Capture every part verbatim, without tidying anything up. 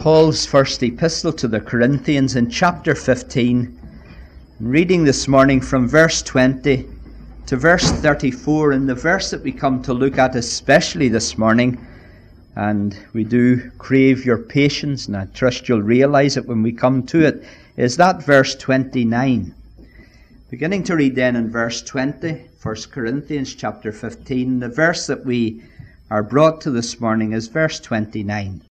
Paul's first epistle to the Corinthians in chapter fifteen, reading this morning from verse twenty to verse thirty-four, and the verse that we come to look at especially this morning, and we do crave your patience, and I trust you'll realize it when we come to it, is that verse twenty-nine. Beginning to read then in verse twenty, First Corinthians chapter fifteen, the verse that we are brought to this morning is verse twenty-nine.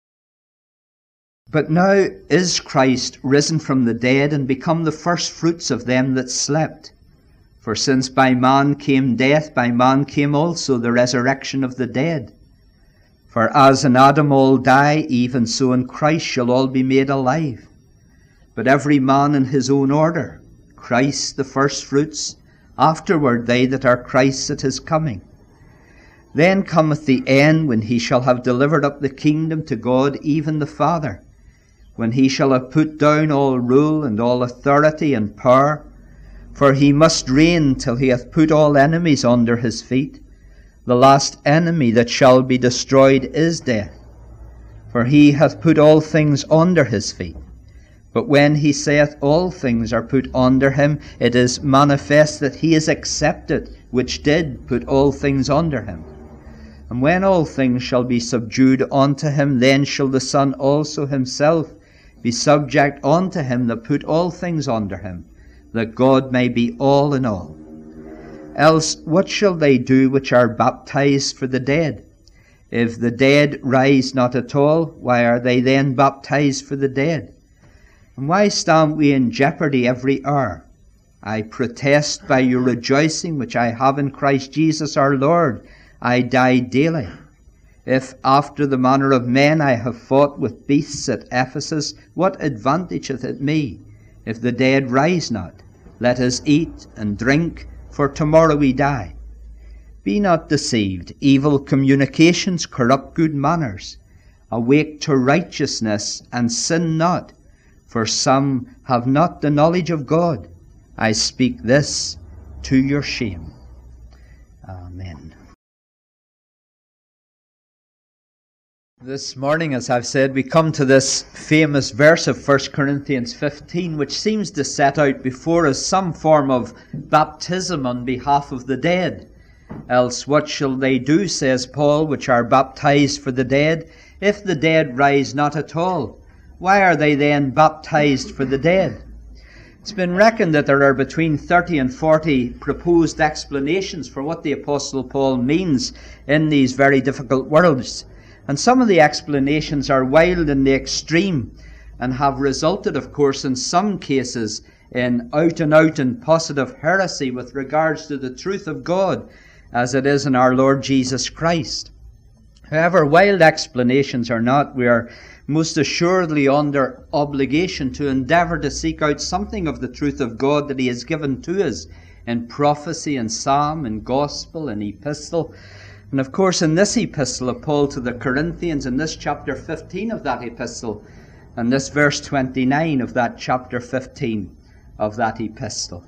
But now is Christ risen from the dead and become the first fruits of them that slept. For since by man came death, by man came also the resurrection of the dead. For as in Adam all die, even so in Christ shall all be made alive. But every man in his own order, Christ the first fruits, afterward they that are Christ's at his coming. Then cometh the end, when he shall have delivered up the kingdom to God, even the Father, when he shall have put down all rule and all authority and power. For he must reign till he hath put all enemies under his feet. The last enemy that shall be destroyed is death. For he hath put all things under his feet. But when he saith all things are put under him, it is manifest that he is accepted, which did put all things under him. And when all things shall be subdued unto him, then shall the Son also himself be subject unto him that put all things under him, that God may be all in all. Else what shall they do which are baptized for the dead? If the dead rise not at all, why are they then baptized for the dead? And why stand we in jeopardy every hour? I protest by your rejoicing which I have in Christ Jesus our Lord, I die daily. If after the manner of men I have fought with beasts at Ephesus, what advantageth it me, if the dead rise not? Let us eat and drink, for tomorrow we die. Be not deceived. Evil communications corrupt good manners. Awake to righteousness, and sin not, for some have not the knowledge of God. I speak this to your shame. Amen. This morning, as I've said, we come to this famous verse of First Corinthians fifteen, which seems to set out before us some form of baptism on behalf of the dead. Else what shall they do, says Paul, which are baptized for the dead? If the dead rise not at all, why are they then baptized for the dead? It's been reckoned that there are between thirty and forty proposed explanations for what the Apostle Paul means in these very difficult words. And some of the explanations are wild in the extreme and have resulted, of course, in some cases in out-and-out and positive heresy with regards to the truth of God as it is in our Lord Jesus Christ. However, wild explanations or not, we are most assuredly under obligation to endeavour to seek out something of the truth of God that he has given to us in prophecy and psalm and gospel and epistle. And of course, in this epistle of Paul to the Corinthians, in this chapter fifteen of that epistle, and this verse twenty-nine of that chapter fifteen of that epistle.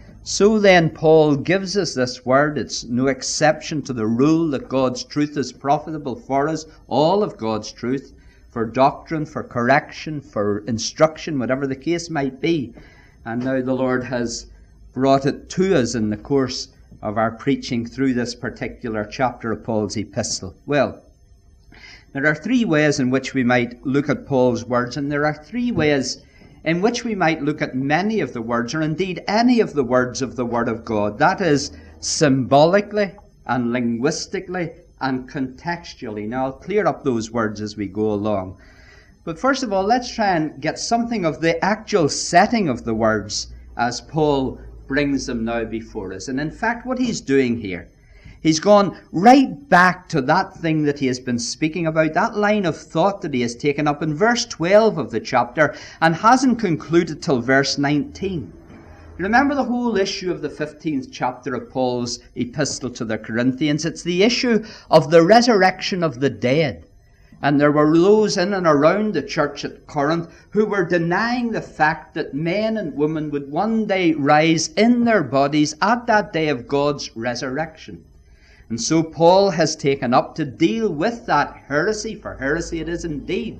So then, Paul gives us this word. It's no exception to the rule that God's truth is profitable for us, all of God's truth, for doctrine, for correction, for instruction, whatever the case might be. And now the Lord has brought it to us in the course of our preaching through this particular chapter of Paul's epistle. Well, there are three ways in which we might look at Paul's words, and there are three ways in which we might look at many of the words, or indeed any of the words of the Word of God. That is, symbolically and linguistically and contextually. Now, I'll clear up those words as we go along. But first of all, let's try and get something of the actual setting of the words as Paul brings them now before us. And in fact, what he's doing here, he's gone right back to that thing that he has been speaking about, that line of thought that he has taken up in verse twelve of the chapter, and hasn't concluded till verse nineteen. Remember the whole issue of the fifteenth chapter of Paul's epistle to the Corinthians. It's the issue of the resurrection of the dead. And there were those in and around the church at Corinth who were denying the fact that men and women would one day rise in their bodies at that day of God's resurrection. And so Paul has taken up to deal with that heresy, for heresy it is indeed,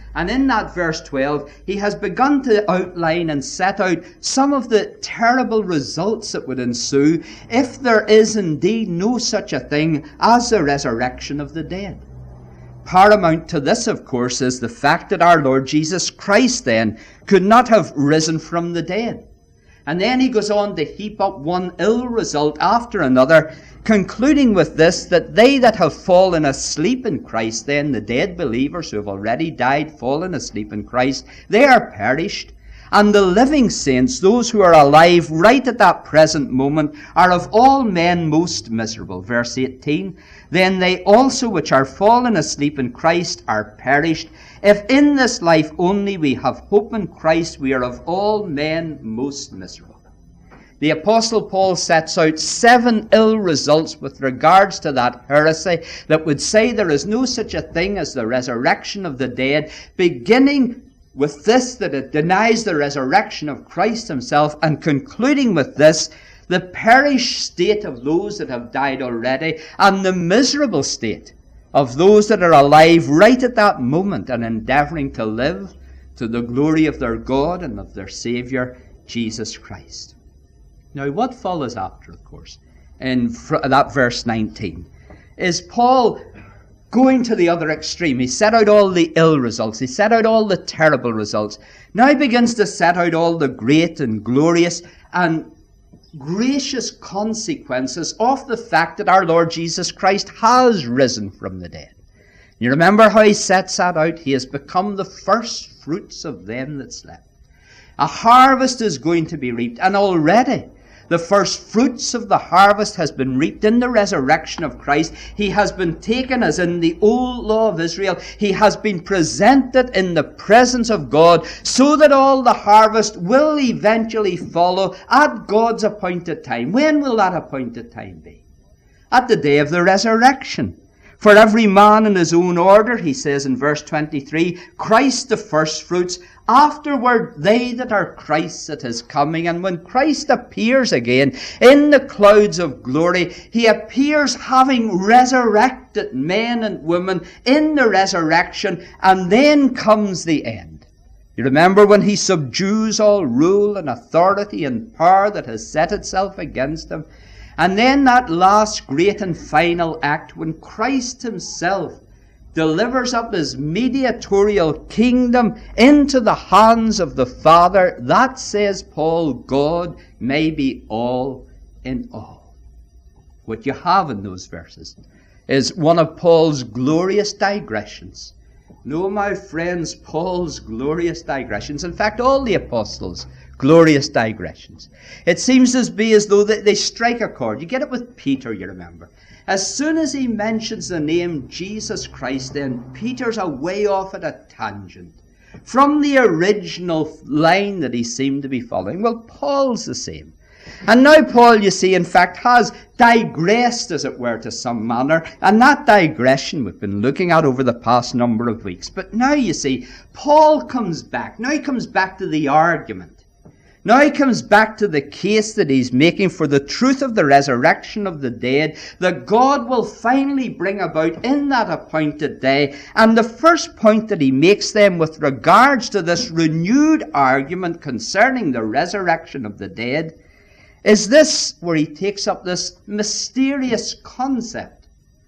And in that verse twelve, he has begun to outline and set out some of the terrible results that would ensue if there is indeed no such a thing as the resurrection of the dead. Paramount to this, of course, is the fact that our Lord Jesus Christ then could not have risen from the dead. And then he goes on to heap up one ill result after another, concluding with this, that they that have fallen asleep in Christ, then the dead believers who have already died, fallen asleep in Christ, they are perished. And the living saints, those who are alive right at that present moment, are of all men most miserable. Verse eighteen, then they also which are fallen asleep in Christ are perished. If in this life only we have hope in Christ, we are of all men most miserable. The Apostle Paul sets out seven ill results with regards to that heresy that would say there is no such a thing as the resurrection of the dead, beginning with this, that it denies the resurrection of Christ himself, and concluding with this, the perished state of those that have died already, and the miserable state of those that are alive right at that moment and endeavouring to live to the glory of their God and of their Saviour, Jesus Christ. Now, what follows after, of course, in that verse nineteen, is Paul going to the other extreme. He set out all the ill results. He set out all the terrible results. Now he begins to set out all the great and glorious and gracious consequences of the fact that our Lord Jesus Christ has risen from the dead. You remember how he sets that out? He has become the first fruits of them that slept. A harvest is going to be reaped, and already the first fruits of the harvest has been reaped in the resurrection of Christ. He has been taken as in the old law of Israel. He has been presented in the presence of God so that all the harvest will eventually follow at God's appointed time. When will that appointed time be? At the day of the resurrection. For every man in his own order, he says in verse twenty-three, Christ the firstfruits, afterward they that are Christ's at his coming. And when Christ appears again in the clouds of glory, he appears having resurrected men and women in the resurrection, and then comes the end. You remember when he subdues all rule and authority and power that has set itself against him? And then that last great and final act, when Christ himself delivers up his mediatorial kingdom into the hands of the Father, that, says Paul, God may be all in all. What you have in those verses is one of Paul's glorious digressions. No, my friends, Paul's glorious digressions. In fact, all the apostles' glorious digressions. It seems to be as though they, they strike a chord. You get it with Peter, you remember. As soon as he mentions the name Jesus Christ, then Peter's away off at a tangent from the original line that he seemed to be following. Well, Paul's the same. And now Paul, you see, in fact, has digressed, as it were, to some manner. And that digression we've been looking at over the past number of weeks. But now, you see, Paul comes back. Now he comes back to the argument. Now he comes back to the case that he's making for the truth of the resurrection of the dead, that God will finally bring about in that appointed day. And the first point that he makes then with regards to this renewed argument concerning the resurrection of the dead is this, where he takes up this mysterious concept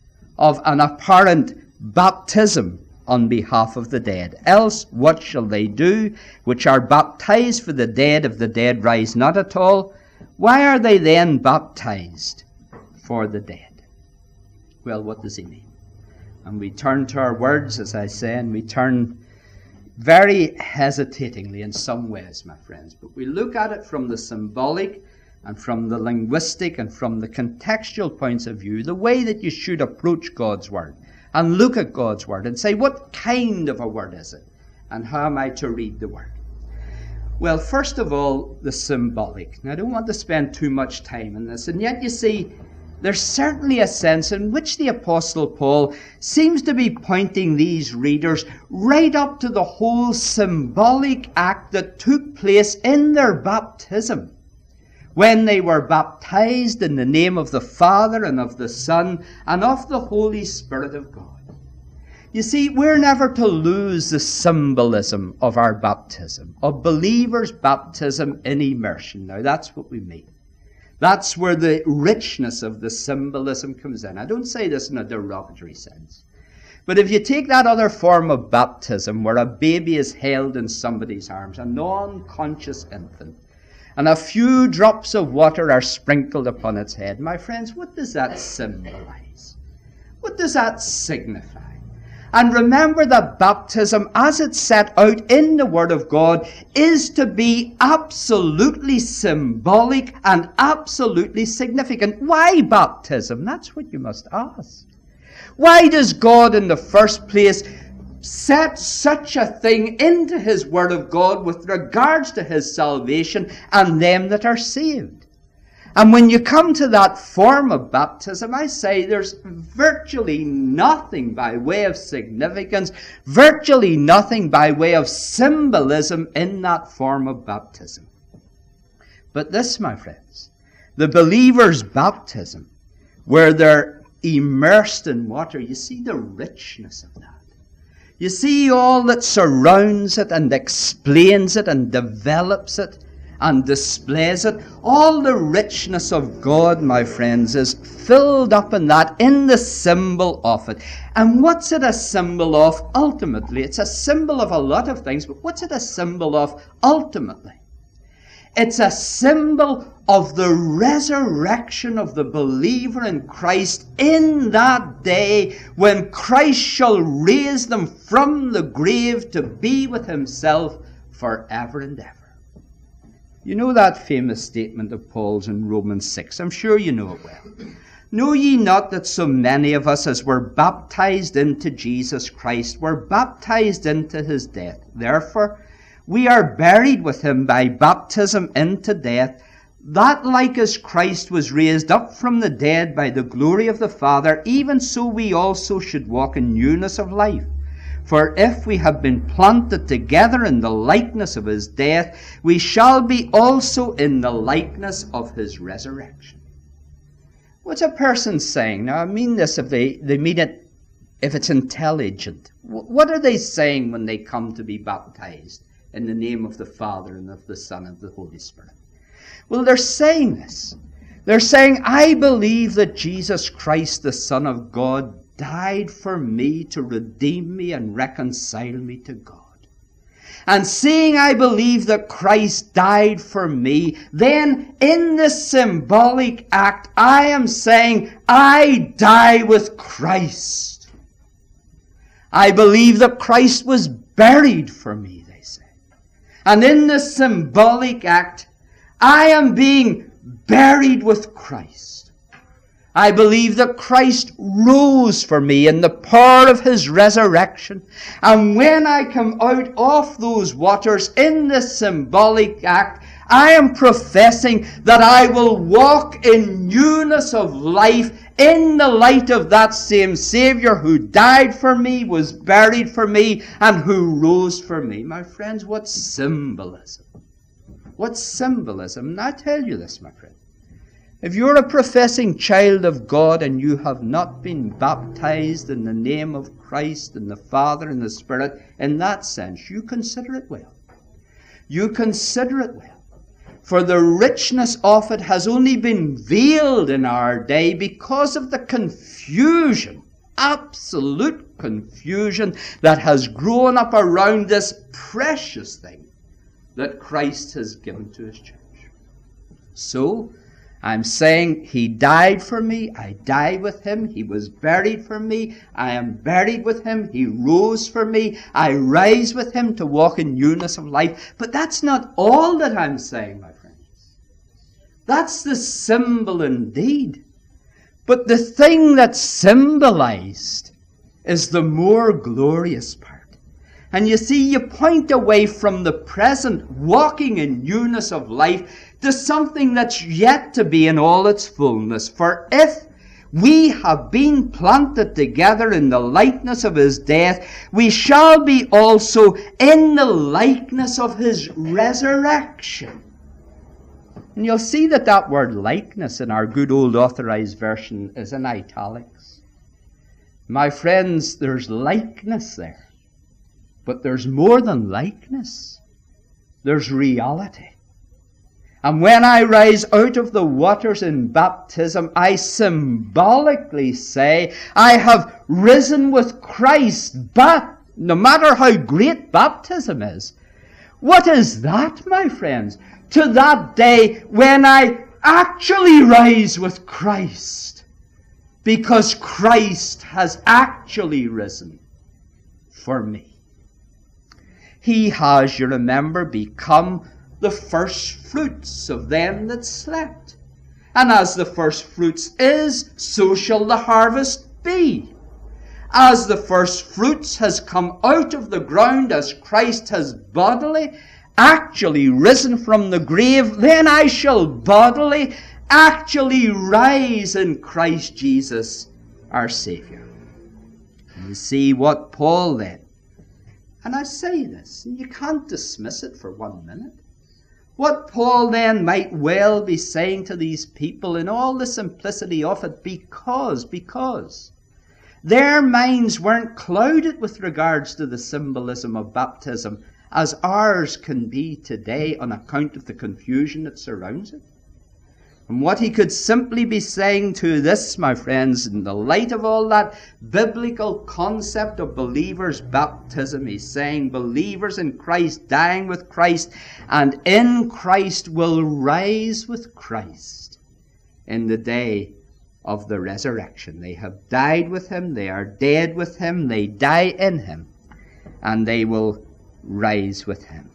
of an apparent baptism on behalf of the dead. Else what shall they do which are baptized for the dead if the dead rise not at all? Why are they then baptized for the dead? Well, what does he mean? And we turn to our words, as I say, and we turn very hesitatingly in some ways, my friends. But we look at it from the symbolic and from the linguistic and from the contextual points of view, the way that you should approach God's Word. And look at God's Word and say, what kind of a Word is it? And how am I to read the Word? Well, first of all, the symbolic. Now, I don't want to spend too much time on this. And yet, you see, there's certainly a sense in which the Apostle Paul seems to be pointing these readers right up to the whole symbolic act that took place in their baptism, when they were baptized in the name of the Father and of the Son and of the Holy Spirit of God. You see, we're never to lose the symbolism of our baptism, of believers' baptism in immersion. Now, that's what we mean. That's where the richness of the symbolism comes in. I don't say this in a derogatory sense. But if you take that other form of baptism, where a baby is held in somebody's arms, a non-conscious infant, and a few drops of water are sprinkled upon its head, my friends, what does that symbolize? What does that signify? And remember that baptism, as it's set out in the Word of God, is to be absolutely symbolic and absolutely significant. Why baptism? That's what you must ask. Why does God in the first place set such a thing into His Word of God with regards to His salvation and them that are saved? And when you come to that form of baptism, I say there's virtually nothing by way of significance, virtually nothing by way of symbolism in that form of baptism. But this, my friends, the believer's baptism, where they're immersed in water, you see the richness of that. You see all that surrounds it and explains it and develops it and displays it. All the richness of God, my friends, is filled up in that, in the symbol of it. And what's it a symbol of ultimately? It's a symbol of a lot of things, but what's it a symbol of ultimately? It's a symbol of the resurrection of the believer in Christ in that day when Christ shall raise them from the grave to be with Himself forever and ever. You know that famous statement of Paul's in Romans six. I'm sure you know it well. Know ye not that so many of us as were baptized into Jesus Christ were baptized into His death? Therefore, we are buried with Him by baptism into death, that like as Christ was raised up from the dead by the glory of the Father, even so we also should walk in newness of life. For if we have been planted together in the likeness of His death, we shall be also in the likeness of His resurrection. What's a person saying? Now, I mean this if they, they mean it, if it's intelligent. What are they saying when they come to be baptized in the name of the Father and of the Son and of the Holy Spirit? Well, they're saying this. They're saying, I believe that Jesus Christ, the Son of God, died for me to redeem me and reconcile me to God. And seeing I believe that Christ died for me, then in this symbolic act, I am saying, I die with Christ. I believe that Christ was buried for me, they say. And in this symbolic act, I am being buried with Christ. I believe that Christ rose for me in the power of His resurrection. And when I come out of those waters in this symbolic act, I am professing that I will walk in newness of life in the light of that same Savior who died for me, was buried for me, and who rose for me. My friends, what symbolism? What symbolism? And I tell you this, my friend. If you're a professing child of God and you have not been baptized in the name of Christ and the Father and the Spirit, in that sense, you consider it well. You consider it well. For the richness of it has only been veiled in our day because of the confusion, absolute confusion, that has grown up around this precious thing that Christ has given to His church. So, I'm saying He died for me, I die with Him, He was buried for me, I am buried with Him, He rose for me, I rise with Him to walk in newness of life. But that's not all that I'm saying, my friends. That's the symbol indeed. But the thing that's symbolized is the more glorious part. And you see, you point away from the present walking in newness of life to something that's yet to be in all its fullness. For if we have been planted together in the likeness of His death, we shall be also in the likeness of His resurrection. And you'll see that that word likeness in our good old authorized version is in italics. My friends, there's likeness there. But there's more than likeness. There's reality. And when I rise out of the waters in baptism, I symbolically say, I have risen with Christ. But no matter how great baptism is, what is that, my friends? To that day when I actually rise with Christ, because Christ has actually risen for me. He has, you remember, become the first fruits of them that slept. And as the first fruits is, so shall the harvest be. As the first fruits has come out of the ground, as Christ has bodily, actually risen from the grave, then I shall bodily, actually rise in Christ Jesus, our Saviour. You see what Paul then, and I say this, and you can't dismiss it for one minute, what Paul then might well be saying to these people in all the simplicity of it, because, because their minds weren't clouded with regards to the symbolism of baptism as ours can be today on account of the confusion that surrounds it. And what he could simply be saying to this, my friends, in the light of all that biblical concept of believers' baptism, he's saying believers in Christ, dying with Christ, and in Christ will rise with Christ in the day of the resurrection. They have died with him, they are dead with him, they die in him, and they will rise with him.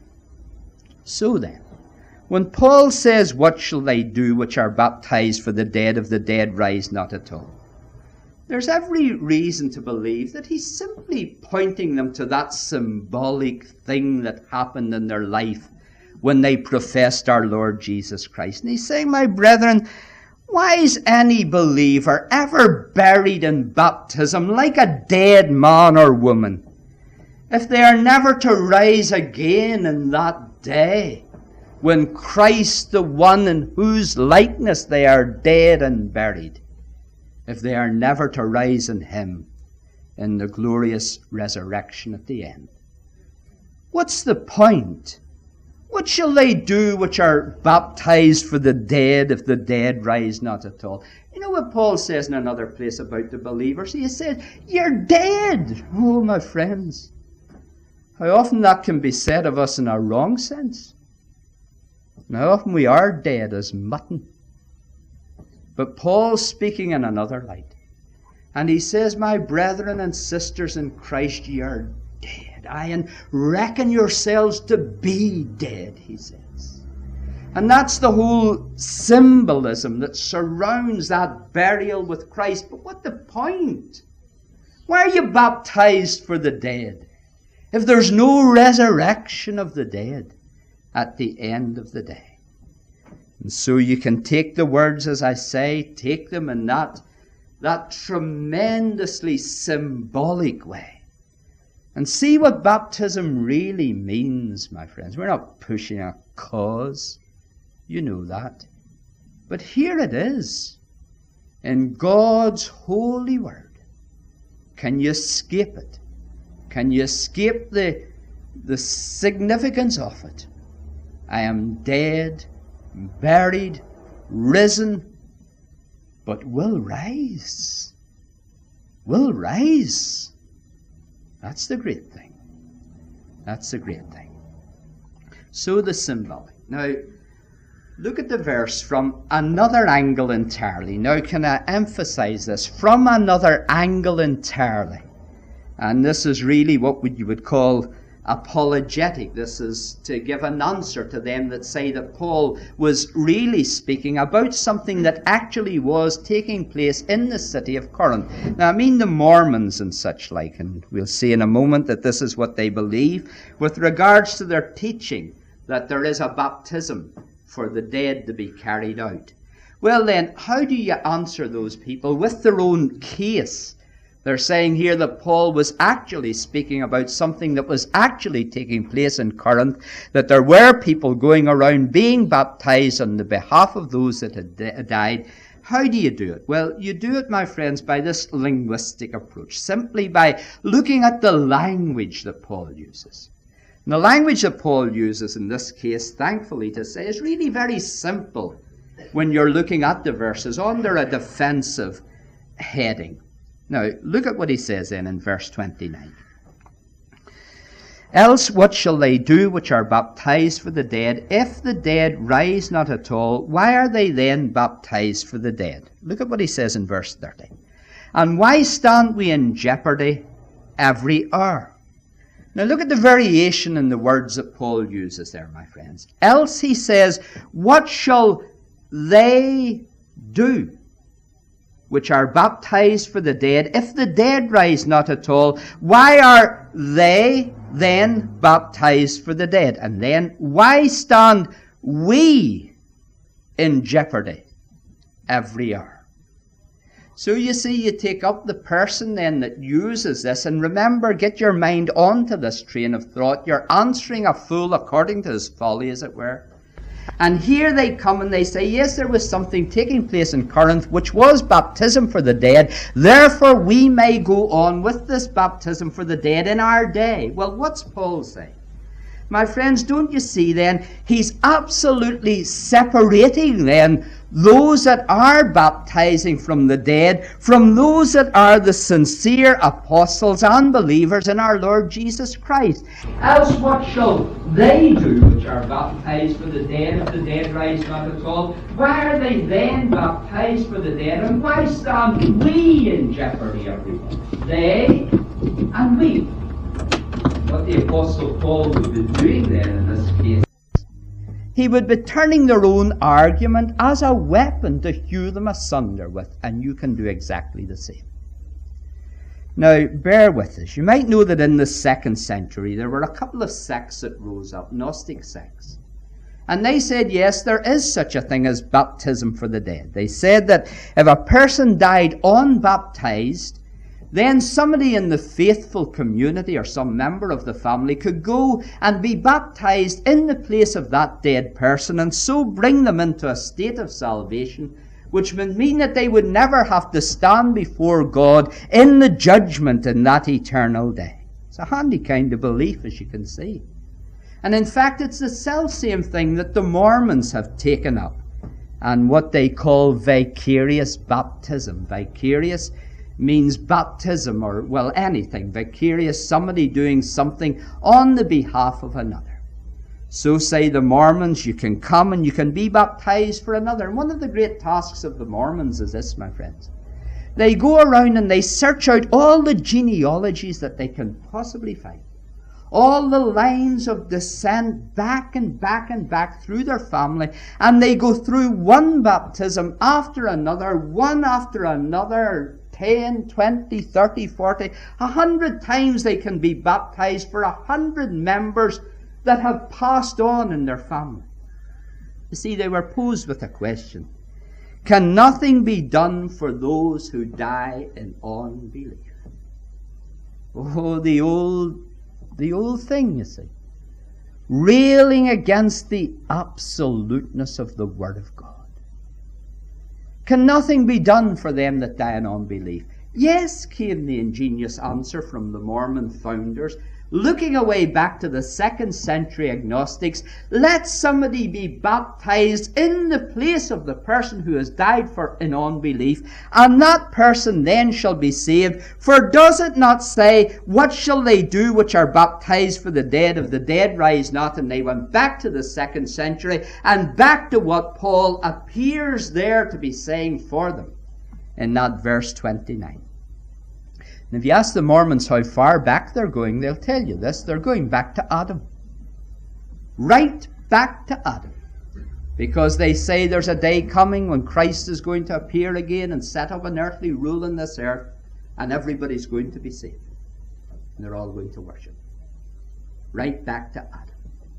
So then, when Paul says, what shall they do which are baptized, for the dead of the dead rise not at all? There's every reason to believe that he's simply pointing them to that symbolic thing that happened in their life when they professed our Lord Jesus Christ. And he's saying, my brethren, why is any believer ever buried in baptism like a dead man or woman, if they are never to rise again in that day, when Christ, the one in whose likeness they are dead and buried, if they are never to rise in him in the glorious resurrection at the end? What's the point? What shall they do which are baptized for the dead, if the dead rise not at all? You know what Paul says in another place about the believers? He says, you're dead. Oh, my friends, how often that can be said of us in a wrong sense. And how often we are dead as mutton. But Paul's speaking in another light. And he says, my brethren and sisters in Christ, ye are dead. Aye, and reckon yourselves to be dead, he says. And that's the whole symbolism that surrounds that burial with Christ. But what the point? Why are you baptized for the dead, if there's no resurrection of the dead at the end of the day? And so you can take the words, as I say, take them in that, that tremendously symbolic way, and see what baptism really means, my friends. We're not pushing a cause, you know that. But here it is, in God's holy word. Can you escape it? Can you escape the, the significance of it? I am dead, buried, risen, but will rise. Will rise. That's the great thing. That's the great thing. So the symbolic. Now, look at the verse from another angle entirely. Now, can I emphasize this? From another angle entirely. And this is really what you would call apologetic. This is to give an answer to them that say that Paul was really speaking about something that actually was taking place in the city of Corinth. Now, I mean the Mormons and such like, and we'll see in a moment that this is what they believe with regards to their teaching that there is a baptism for the dead to be carried out. Well then, how do you answer those people with their own case? They're saying here that Paul was actually speaking about something that was actually taking place in Corinth, that there were people going around being baptized on the behalf of those that had died. How do you do it? Well, you do it, my friends, by this linguistic approach, simply by looking at the language that Paul uses. And the language that Paul uses in this case, thankfully to say, is really very simple when you're looking at the verses under a defensive heading. Now, look at what he says then in verse twenty-nine. Else what shall they do which are baptized for the dead? If the dead rise not at all, why are they then baptized for the dead? Look at what he says in verse thirty. And why stand we in jeopardy every hour? Now look at the variation in the words that Paul uses there, my friends. Else, he says, what shall they do which are baptized for the dead? If the dead rise not at all, why are they then baptized for the dead? And then, why stand we in jeopardy every hour? So you see, you take up the person then that uses this, and remember, get your mind onto this train of thought. You're answering a fool according to his folly, as it were. And here they come and they say, yes, there was something taking place in Corinth, which was baptism for the dead. Therefore, we may go on with this baptism for the dead in our day. Well, what's Paul saying? My friends, don't you see then, he's absolutely separating then those that are baptizing from the dead from those that are the sincere apostles and believers in our Lord Jesus Christ. Else what shall they do which are baptized for the dead if the dead rise not at all? Why are they then baptized for the dead? And why stand we in jeopardy, everyone? They and we. What the Apostle Paul would be doing then in this case, he would be turning their own argument as a weapon to hew them asunder with, and you can do exactly the same. Now, bear with us. You might know that in the second century there were a couple of sects that rose up, Gnostic sects. And they said, yes, there is such a thing as baptism for the dead. They said that if a person died unbaptized, then somebody in the faithful community or some member of the family could go and be baptized in the place of that dead person and so bring them into a state of salvation, which would mean that they would never have to stand before God in the judgment in that eternal day. It's a handy kind of belief, as you can see. And in fact, it's the self-same thing that the Mormons have taken up, and what they call vicarious baptism. Vicarious means baptism, or, well, anything. Vicarious, somebody doing something on the behalf of another. So say the Mormons, you can come and you can be baptized for another. And one of the great tasks of the Mormons is this, my friends. They go around and they search out all the genealogies that they can possibly find. All the lines of descent back and back and back through their family. And they go through one baptism after another, one after another, ten, twenty, thirty, forty, a hundred times they can be baptized for a hundred members that have passed on in their family. You see, they were posed with a question. Can nothing be done for those who die in unbelief? Oh, the old, the old thing, you see. Railing against the absoluteness of the Word of God. Can nothing be done for them that die in unbelief? Yes, came the ingenious answer from the Mormon founders, looking away back to the second century agnostics. Let somebody be baptized in the place of the person who has died for in unbelief, and that person then shall be saved. For does it not say, what shall they do which are baptized for the dead if the dead rise not? And they went back to the second century and back to what Paul appears there to be saying for them in that verse twenty-nine. And if you ask the Mormons how far back they're going, they'll tell you this. They're going back to Adam. Right back to Adam. Because they say there's a day coming when Christ is going to appear again and set up an earthly rule in this earth, and everybody's going to be saved. And they're all going to worship. Right back to Adam.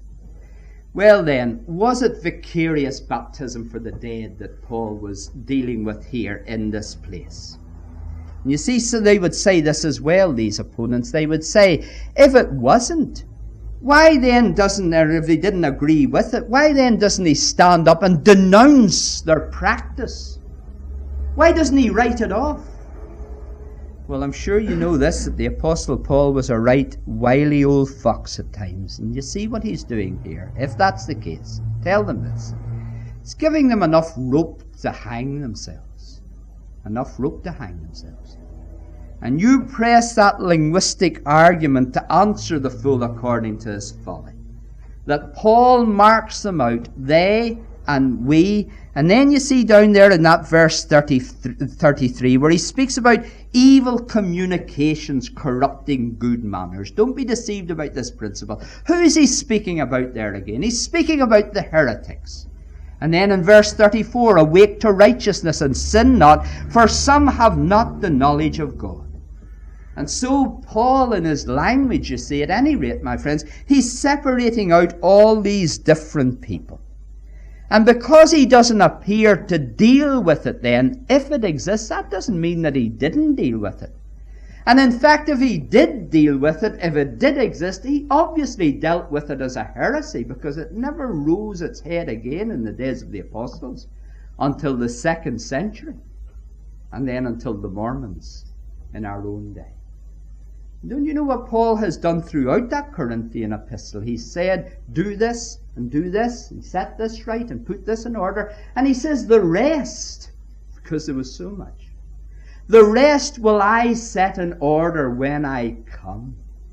Well then, was it vicarious baptism for the dead that Paul was dealing with here in this place? And you see, so they would say this as well, these opponents. They would say, if it wasn't, why then doesn't, or if they didn't agree with it, why then doesn't he stand up and denounce their practice Why doesn't he write it off? Well, I'm sure you know this, that the Apostle Paul was a right wily old fox at times. And you see what he's doing here. If that's the case, tell them this. He's giving them enough rope to hang themselves. Enough rope to hang themselves. And you press that linguistic argument to answer the fool according to his folly. That Paul marks them out, they and we. And then you see down there in that verse thirty, thirty-three, where he speaks about evil communications corrupting good manners. Don't be deceived about this principle. Who is he speaking about there again? He's speaking about the heretics. And then in verse thirty-four, awake to righteousness and sin not, for some have not the knowledge of God. And so Paul, in his language, you see, at any rate, my friends, he's separating out all these different people. And because he doesn't appear to deal with it then, if it exists, that doesn't mean that he didn't deal with it. And in fact, if he did deal with it, if it did exist, he obviously dealt with it as a heresy, because it never rose its head again in the days of the apostles until the second century, and then until the Mormons in our own day. Don't you know what Paul has done throughout that Corinthian epistle? He said, do this and do this, and set this right and put this in order. And he says, the rest, because there was so much, the rest will I set in order when I come.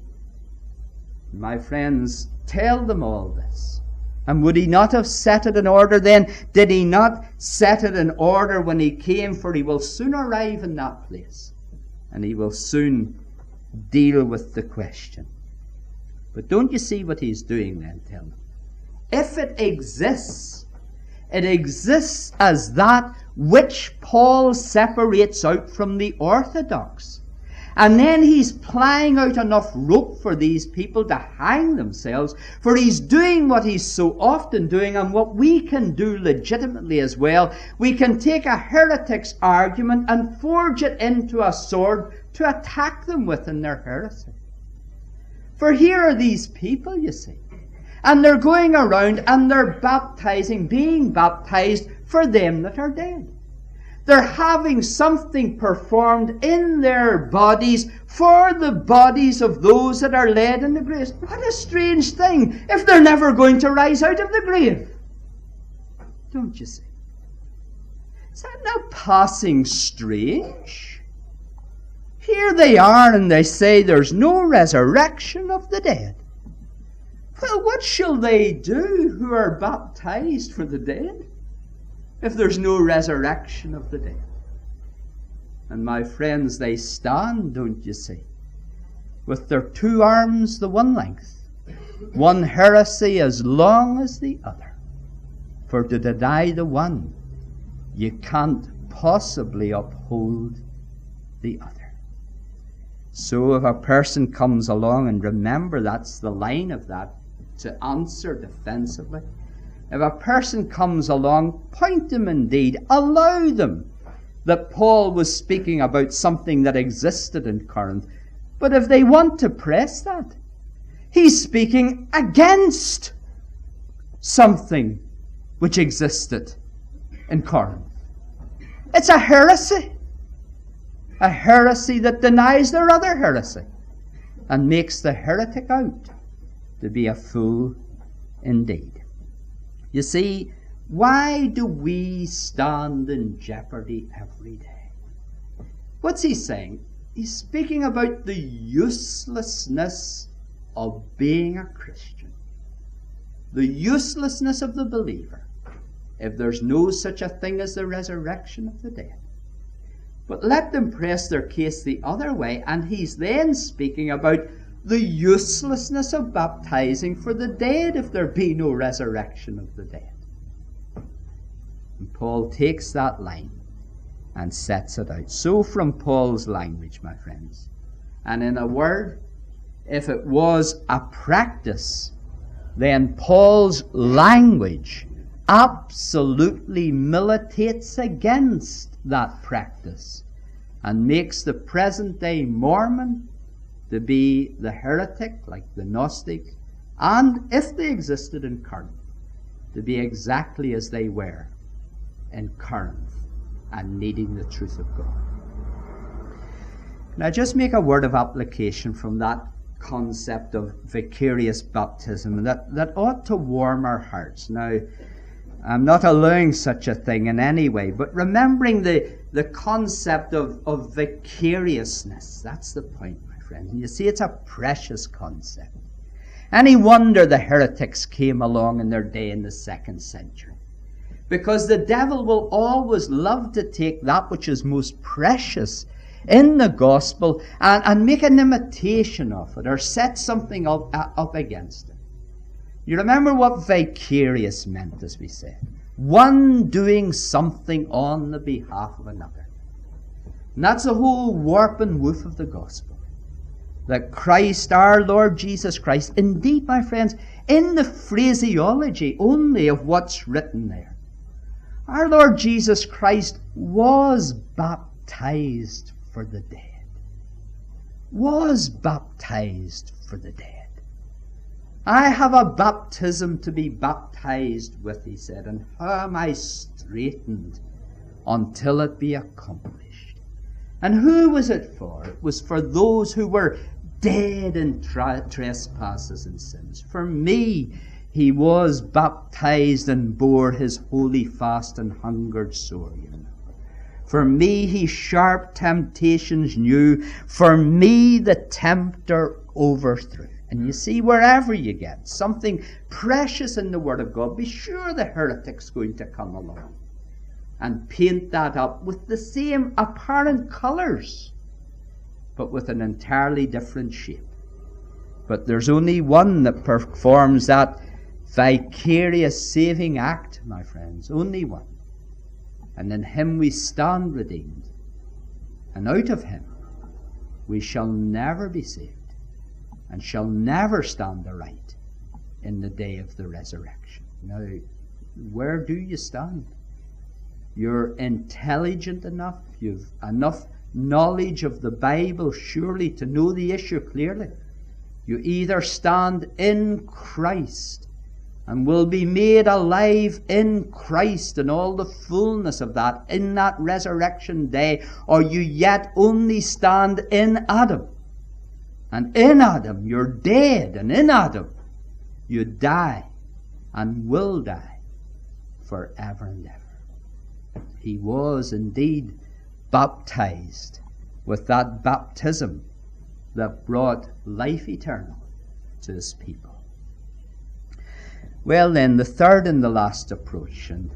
My friends, tell them all this. And would he not have set it in order then? Did he not set it in order when he came? For he will soon arrive in that place, and he will soon deal with the question. But don't you see what he's doing then? Tell them. If it exists, it exists as that which Paul separates out from the orthodox. And then he's plying out enough rope for these people to hang themselves, for he's doing what he's so often doing, and what we can do legitimately as well. We can take a heretic's argument and forge it into a sword to attack them with in their heresy. For here are these people, you see, and they're going around and they're baptizing, being baptized for them that are dead. They're having something performed in their bodies for the bodies of those that are laid in the graves. What a strange thing, if they're never going to rise out of the grave. Don't you see? Is that now passing strange? Here they are, and they say there's no resurrection of the dead. Well, what shall they do who are baptized for the dead if there's no resurrection of the dead? And my friends, they stand, don't you see, with their two arms the one length, one heresy as long as the other. For to deny the one, you can't possibly uphold the other. So if a person comes along, and remember that's the line of that, to answer defensively. If a person comes along, point them indeed, allow them that Paul was speaking about something that existed in Corinth. But if they want to press that, he's speaking against something which existed in Corinth. It's a heresy. A heresy that denies their other heresy and makes the heretic out to be a fool indeed. You see, why do we stand in jeopardy every day? What's he saying? He's speaking about the uselessness of being a Christian. The uselessness of the believer if there's no such a thing as the resurrection of the dead. But let them press their case the other way, and he's then speaking about the uselessness of baptizing for the dead if there be no resurrection of the dead. And Paul takes that line and sets it out. So from Paul's language, my friends, and in a word, if it was a practice, then Paul's language absolutely militates against that practice and makes the present day Mormon to be the heretic, like the Gnostic, and if they existed in Corinth, to be exactly as they were in Corinth and needing the truth of God. Now just make a word of application from that concept of vicarious baptism that, that ought to warm our hearts. Now, I'm not allowing such a thing in any way, but remembering the, the concept of, of vicariousness, that's the point, my friends. And you see, it's a precious concept. Any wonder the heretics came along in their day in the second century? Because the devil will always love to take that which is most precious in the gospel and, and make an imitation of it or set something up, uh, up against it. You remember what vicarious meant, as we said. One doing something on the behalf of another. And that's the whole warp and woof of the gospel. That Christ, our Lord Jesus Christ, indeed, my friends, in the phraseology only of what's written there, our Lord Jesus Christ was baptized for the dead. Was baptized for the dead. I have a baptism to be baptized with, he said, and how am I straitened until it be accomplished. And who was it for? It was for those who were dead in tra- trespasses and sins. For me, he was baptized and bore his holy fast and hungered sore, you know. For me, he sharp temptations knew. For me, the tempter overthrew. And you see, wherever you get something precious in the Word of God, be sure the heretic's going to come along and paint that up with the same apparent colours, but with an entirely different shape. But there's only one that performs that vicarious saving act, my friends. Only one. And in him we stand redeemed. And out of him we shall never be saved, and shall never stand aright in the day of the resurrection. Now, where do you stand? You're intelligent enough, you've enough knowledge of the Bible surely to know the issue clearly. You either stand in Christ and will be made alive in Christ and all the fullness of that in that resurrection day, or you yet only stand in Adam. And in Adam you're dead, and in Adam you die and will die forever and ever. He was indeed baptized with that baptism that brought life eternal to his people. Well then, the third and the last approach, and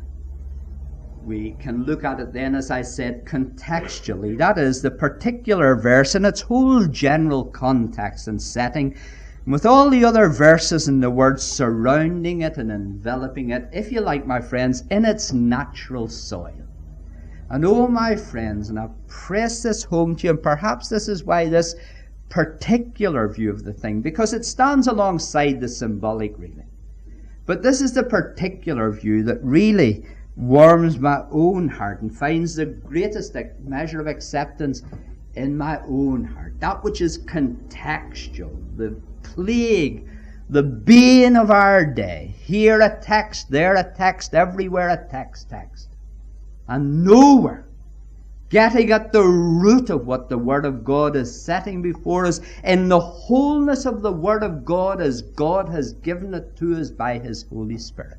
we can look at it then, as I said, contextually. That is, the particular verse in its whole general context and setting, with all the other verses and the words surrounding it and enveloping it, if you like, my friends, in its natural soil. And oh, my friends, and I've pressed this home to you, and perhaps this is why this particular view of the thing, because it stands alongside the symbolic, really. But this is the particular view that really warms my own heart and finds the greatest measure of acceptance in my own heart. That which is contextual, the plague, the bane of our day. Here a text, there a text, everywhere a text, text. And nowhere getting at the root of what the Word of God is setting before us in the wholeness of the Word of God as God has given it to us by His Holy Spirit.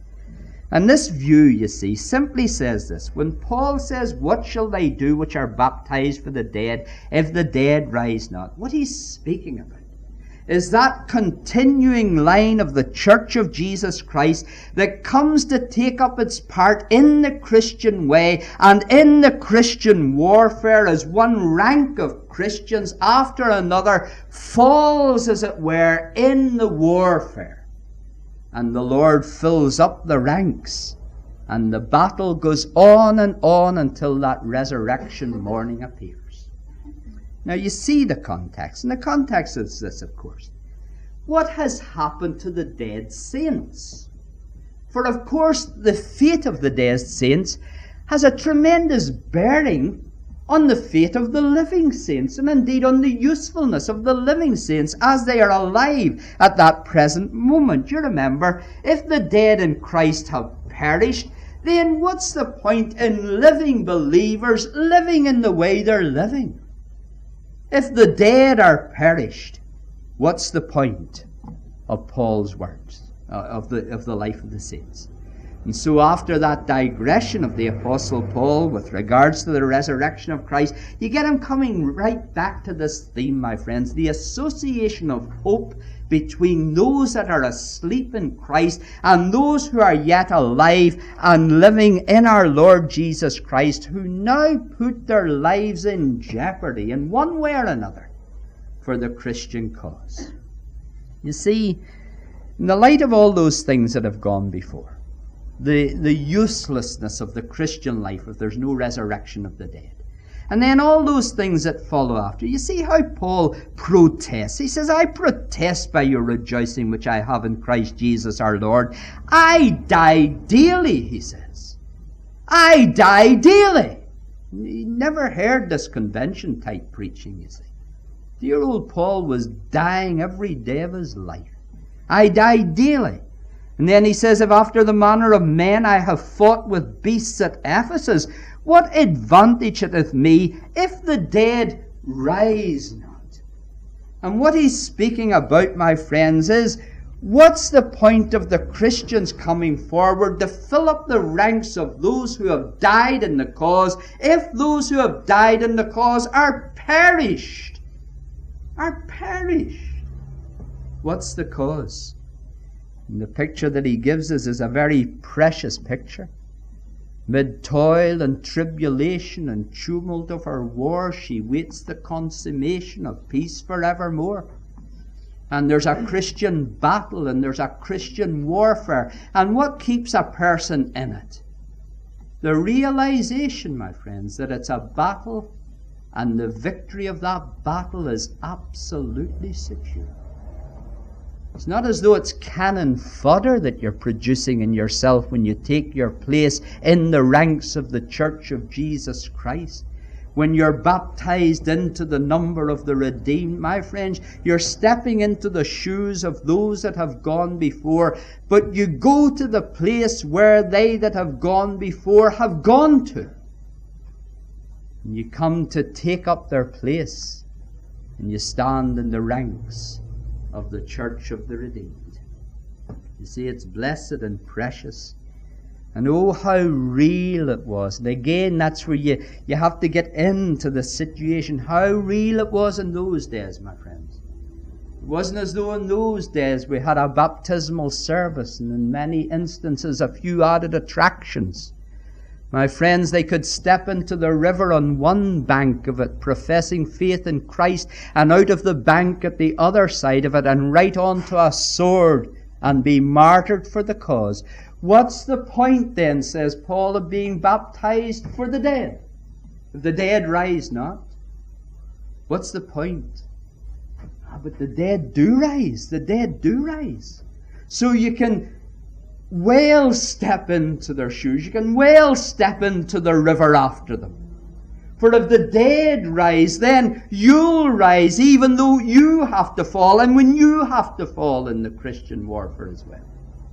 And this view, you see, simply says this. When Paul says, "What shall they do which are baptized for the dead, if the dead rise not?" What he's speaking about is that continuing line of the Church of Jesus Christ that comes to take up its part in the Christian way and in the Christian warfare as one rank of Christians after another falls, as it were, in the warfare. And the Lord fills up the ranks, and the battle goes on and on until that resurrection morning appears. Now you see the context, and the context is this, of course. What has happened to the dead saints? For of course the fate of the dead saints has a tremendous bearing on the fate of the living saints, and indeed on the usefulness of the living saints as they are alive at that present moment. You remember, if the dead in Christ have perished, then what's the point in living believers living in the way they're living? If the dead are perished, what's the point of Paul's words, uh, of the of the life of the saints? And so after that digression of the Apostle Paul with regards to the resurrection of Christ, you get him coming right back to this theme, my friends, the association of hope between those that are asleep in Christ and those who are yet alive and living in our Lord Jesus Christ, who now put their lives in jeopardy in one way or another for the Christian cause. You see, in the light of all those things that have gone before, the, the uselessness of the Christian life if there's no resurrection of the dead, and then all those things that follow after. You see how Paul protests. He says, I protest by your rejoicing which I have in Christ Jesus our Lord. I die daily, he says. I die daily. He never heard this convention type preaching, you see. Dear old Paul was dying every day of his life. I die daily. And then he says, if after the manner of men I have fought with beasts at Ephesus, what advantage hath me if the dead rise not? And what he's speaking about, my friends, is what's the point of the Christians coming forward to fill up the ranks of those who have died in the cause, if those who have died in the cause are perished? Are perished. What's the cause? And the picture that he gives us is a very precious picture. Mid toil and tribulation and tumult of her war, she waits the consummation of peace forevermore. And there's a Christian battle and there's a Christian warfare. And what keeps a person in it? The realization, my friends, that it's a battle and the victory of that battle is absolutely secure. It's not as though it's cannon fodder that you're producing in yourself when you take your place in the ranks of the Church of Jesus Christ. When you're baptized into the number of the redeemed, my friends, you're stepping into the shoes of those that have gone before, but you go to the place where they that have gone before have gone to. And you come to take up their place, and you stand in the ranks of the Church of the redeemed. You see, it's blessed and precious. And oh, how real it was. And again, that's where you, you have to get into the situation. How real it was in those days, my friends. It wasn't as though in those days we had a baptismal service and in many instances a few added attractions. My friends, they could step into the river on one bank of it, professing faith in Christ, and out of the bank at the other side of it, and right onto a sword, and be martyred for the cause. What's the point then, says Paul, of being baptized for the dead? If the dead rise not, what's the point? Ah, but the dead do rise. The dead do rise. So you can well step into their shoes. You can well step into the river after them. For if the dead rise, then you'll rise, even though you have to fall, and when you have to fall in the Christian warfare as well.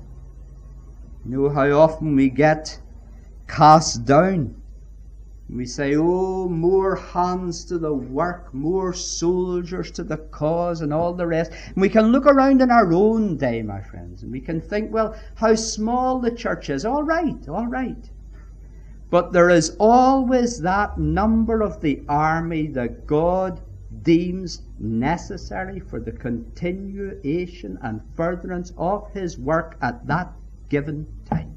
You know how often we get cast down. We say, oh, more hands to the work, more soldiers to the cause, and all the rest. And we can look around in our own day, my friends, and we can think, well, how small the church is. All right, all right. But there is always that number of the army that God deems necessary for the continuation and furtherance of His work at that given time.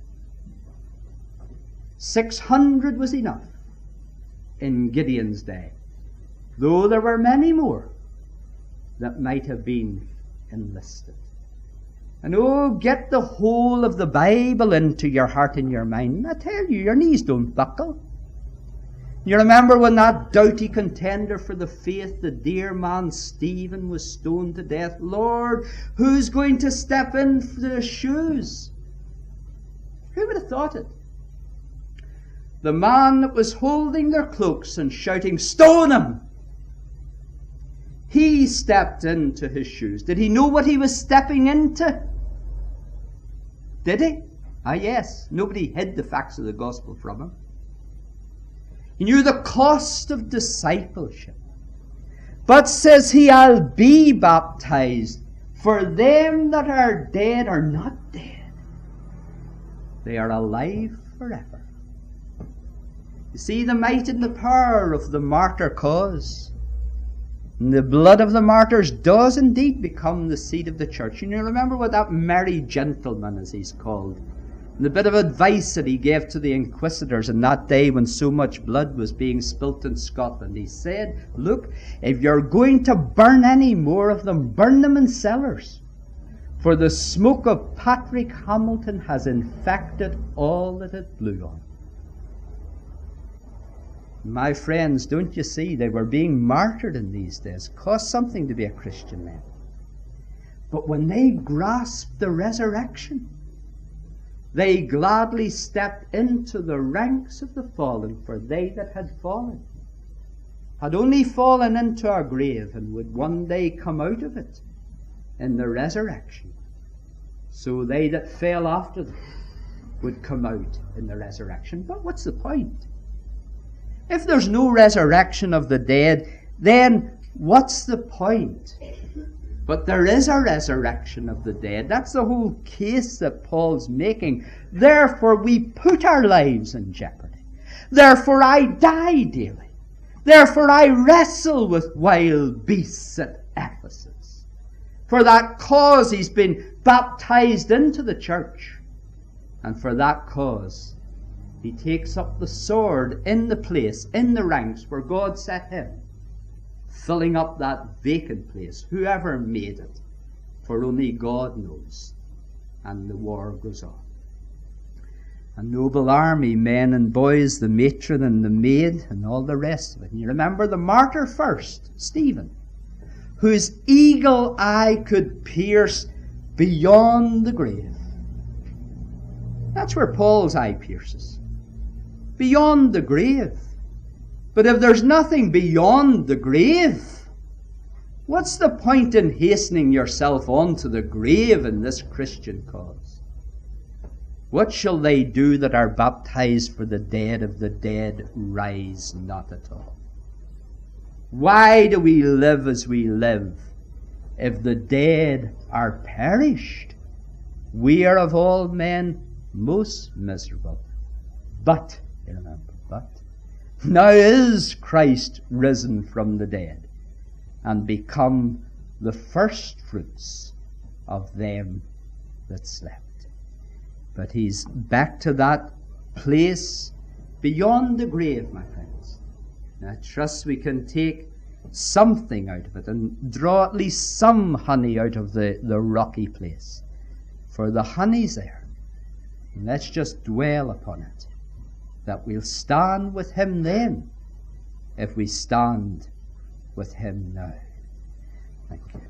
Six hundred was enough in Gideon's day, though there were many more that might have been enlisted. And oh, get the whole of the Bible into your heart and your mind. And I tell you, your knees don't buckle. You remember when that doughty contender for the faith, the dear man Stephen, was stoned to death? Lord, who's going to step in for the shoes? Who would have thought it? The man that was holding their cloaks and shouting, "Stone him!" He stepped into his shoes. Did he know what he was stepping into? Did he? Ah, yes, nobody hid the facts of the gospel from him. He knew the cost of discipleship. But says he, I'll be baptized, for them that are dead are not dead. They are alive forever. You see the might and the power of the martyr cause. And the blood of the martyrs does indeed become the seed of the church. And you remember what that merry gentleman, as he's called, and the bit of advice that he gave to the inquisitors in that day when so much blood was being spilt in Scotland. He said, look, if you're going to burn any more of them, burn them in cellars. For the smoke of Patrick Hamilton has infected all that it blew on. My friends, don't you see, they were being martyred in these days. Cost something to be a Christian then. But when they grasped the resurrection, they gladly stepped into the ranks of the fallen, for they that had fallen had only fallen into a grave and would one day come out of it in the resurrection. So they that fell after them would come out in the resurrection. But what's the point? If there's no resurrection of the dead, then what's the point? But there is a resurrection of the dead. That's the whole case that Paul's making. Therefore we put our lives in jeopardy. Therefore I die daily. Therefore I wrestle with wild beasts at Ephesus. For that cause he's been baptized into the church. And for that cause he takes up the sword in the place, in the ranks where God set him, filling up that vacant place. Whoever made it, for only God knows. And the war goes on. A noble army, men and boys, the matron and the maid, and all the rest of it. And you remember the martyr first, Stephen, whose eagle eye could pierce beyond the grave. That's where Paul's eye pierces. Beyond the grave. But if there's nothing beyond the grave, what's the point in hastening yourself on to the grave in this Christian cause? What shall they do that are baptized for the dead if the dead rise not at all? Why do we live as we live if the dead are perished? We are of all men most miserable. But, remember, but, now is Christ risen from the dead and become the first fruits of them that slept. But he's back to that place beyond the grave, my friends. And I trust we can take something out of it and draw at least some honey out of the, the rocky place. For the honey's there. And let's just dwell upon it. That we'll stand with him then, if we stand with him now. Thank you.